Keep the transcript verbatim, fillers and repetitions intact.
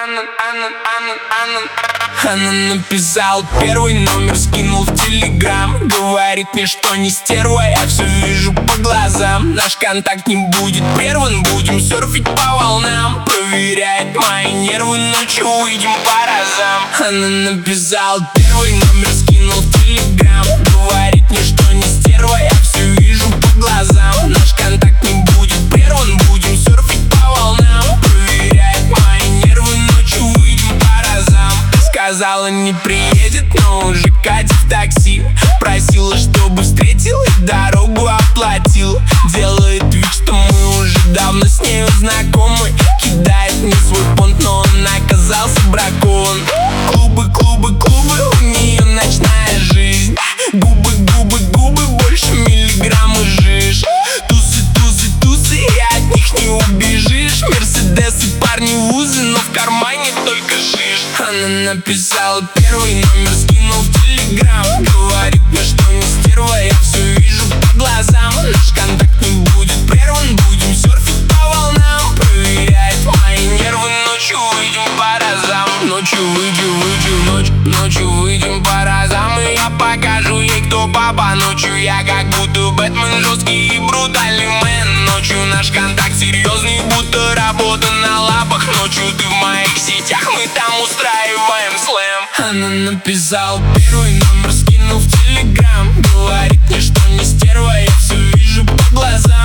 Она написала первый номер, скинул в телеграм. Говорит мне, что не стерва, я все вижу по глазам. Наш контакт не будет прерван, будем серфить по волнам. Проверяет мои нервы, ночью выйдем по разам. Она написала первый номер, скинул в телеграм. Говорит мне, что не стерва, я все вижу по глазам. Наш контакт не будет прерван, будем серфить по волнам. Проверяет мои нервы, ночью выйдем по разам. Сказала, не приедет, но уже катит в такси. Просила, чтобы встретил и дорогу оплатил. Делает вид, что мы уже давно с нею знакомы. Кидает мне свой понт, но он оказался бракован. Клубы, клубы, клубы, у нее ночная жизнь. Губы, губы, губы, больше миллиграмма жиж. Тусы, тусы, тусы, и от них не убежишь. Мерседесы, парни, вузы, но в кармане только шиш. Она написала первый номер, скинул в телеграм. Говорит мне, что не стерва, я все вижу по глазам. Наш контакт не будет прерван, будем серфить по волнам. Проверяет мои нервы, ночью выйдем по разам. Ночью выйдем, выйдем, ночь, ночью выйдем по разам. И я покажу ей, кто папа. Ночью я как будто Бэтмен, жесткий и брутальный мэн. Ночью наш контакт серьезный, будто работа на лапах. Ночью ты в моих сетях, мы там устраиваем слэм. Она написала первый номер, скинул в телеграм. Говорит мне, что не стерва, я все вижу по глазам.